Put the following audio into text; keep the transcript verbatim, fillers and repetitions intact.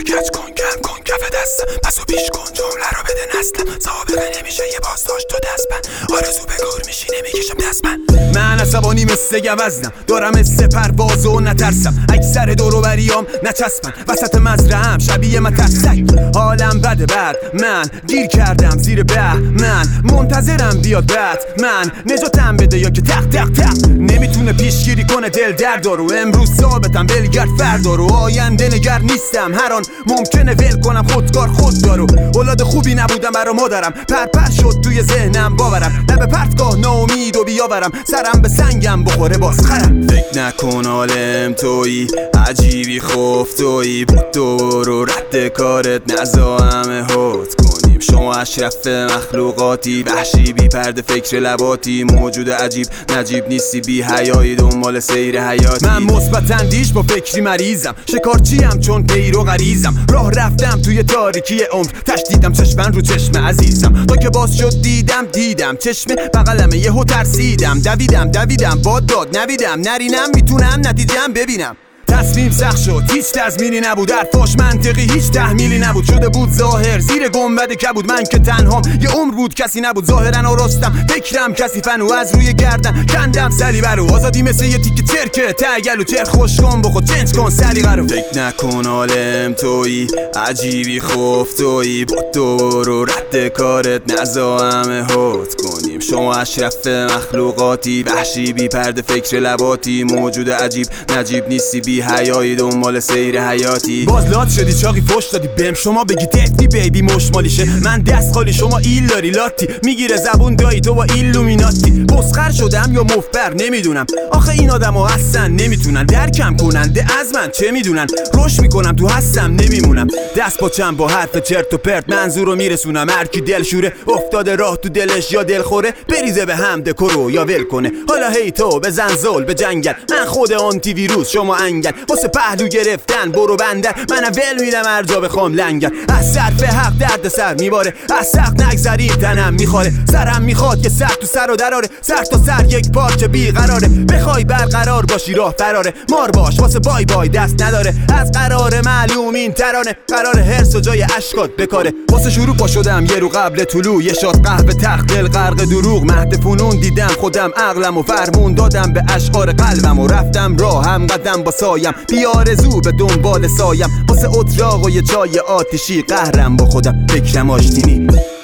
کچ کن کم کن کف دستم، پس و پیش کن جمله رو بده نسلم. سابقه نمیشه یه بازداشت تو دست من، آرزو به گور میشی نمیکشم دست من. من عصبانی مثل گوزنم، دارم مثل پرواز و نترسم. اکثر دوروبریام نچسبن، وسط مزرعه‌ام شبیه مترسک. حالم بده بد، من گیر کردم زیر به، من منتظرم بیاد بعد من نجاتم بده یا که تق تق تق. نمیتونه پیشگیری کنه دل دردارو، امروز ثابتم بلگرد فردارو. آینده نگر نیستم، هر آن ممکنه ول کنم خودکار خوددارو. اولاد خوبی نبودم برا مادرم، پرپر شد توی ذهنم باورم. لب پرتگاه ناامید و بیاورم، سرم به سنگم بخوره باز خرم. فکر نکن عالم تویی، عجیبی خوف تویی، بود تو رو رد کارت نزا همه هات کنیم. شما اشرف مخلوقاتی، وحشی بی پرده فکر لباتی. موجود عجیب نجیب نیستی، بی حیایی دنبال سیر حیاتی. من مثبت اندیش با فکری مریضم، شکارچیم چون پیرو غریزم. راه رفتم توی تاریکی عمر، تشدیدم چشمن رو چشم عزیزم. تا که باز شد دیدم دیدم چشم بغلمه یهو ترسیدم. دویدم دویدم باد داد نویدم، نرینم میتونم نتیجم ببینم. تصمیم سخت شد، هیچ تضمینی نبود، حرفاش منطقی هیچ تحمیلی نبود. شده بود ظاهر زیر گنبد کبود، من که تنهام یه عمر بود کسی نبود. ظاهرا آراستم فکرم کثیفن و از روی گردن کندم سلی برو. آزادی مثل یه تیکه چرکه تگل و چرخ خوش کن بخود چنج کن سلیقه رو. فکر نکن عالم تویی، عجیبی خوف تویی، بود تو رو رد کارت نزا همه هات کنیم. شما اشرف مخلوقاتی، وحشی بی پرده فکر لباتی. موجود عجیب نجیب نیستی، بی حیایی دنبال سیر حیاتی. باز لات شدی چاقی فوش دادی بهم، شما بگی تتی بیبی مشمالیشه. من دست خالی شما ایل داری لاتی، میگیره زبون دایی تو با ایلومیناتی. بسخر شدم یا مفبر نمیدونم، آخه این آدمو هستن نمیتونن درکم کننده از من چه میدونن. روش میکنم تو هستم نمیمونم، دست پاچم با حرف چرت و پرت منظورو میرسونم. هر کی دلشوره افتاده راه تو دلش یا دلخوره، بریزه به هم دکورو یا ول کنه. حالا هی تو بزن زول به جنگل، من خود آنتی ویروس شما انگل. واسه پهلو گرفتن برو بندر، من ول میدم هر جا بخوام لنگر. از صرف حق درد سر میباره، از سخت نگذریم تنم میخواره. سرم میخواد که سر تو سر و دراره، سر تا سر یک پارچه بیقراره. بخوای برقرار باشی راه فراره، مار باش واسه بای بای دست نداره. از قرار معلوم این ترانه، قرار هرس و جای اشکات بکاره. واسه شروع پا شدم یه رو قبل طلوع، یه شات قهوه تخت دل غرق دروغ. مهد فنون دیدم خودم عقلم و فرمون دادم به اشعار قلبم. و رفتم راه هم قدم با سایم، بی آرزو به دنبال سایم. واسه اتراق و یه چای آتشی قهرم با خودم فکرم آشتینی.